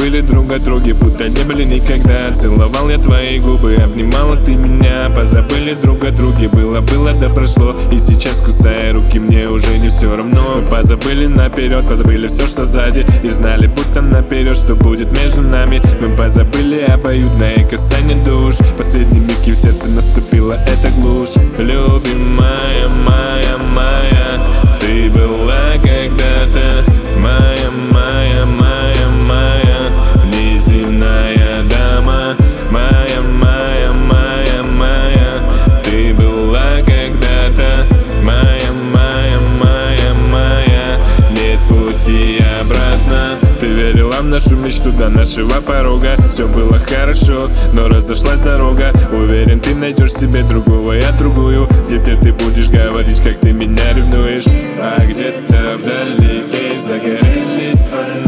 позабыли друг о друге, будто не были никогда. Целовал я твои губы, обнимала ты меня. Позабыли друг о друге, было, да прошло. И сейчас, кусая руки, мне уже не все равно. Мы позабыли наперед, позабыли все, что сзади, и знали будто наперед, что будет между нами. Мы позабыли обоюдное касание душ. Последний миг, и в сердце наступила эта глушь. Любимая моя, моя, ты была когда-то моя, моя, моя, моя, неземная дама. Моя, моя, моя, моя, ты была когда-то моя, моя, моя, моя, нет пути обратно. Ты верила в нашу мечту до нашего порога. Все было хорошо, но разошлась дорога. Уверен, ты найдешь себе другого, я другую. Теперь ты будешь говорить, как ты меня ревнуешь. А где-то вдалеке загорелись фонари.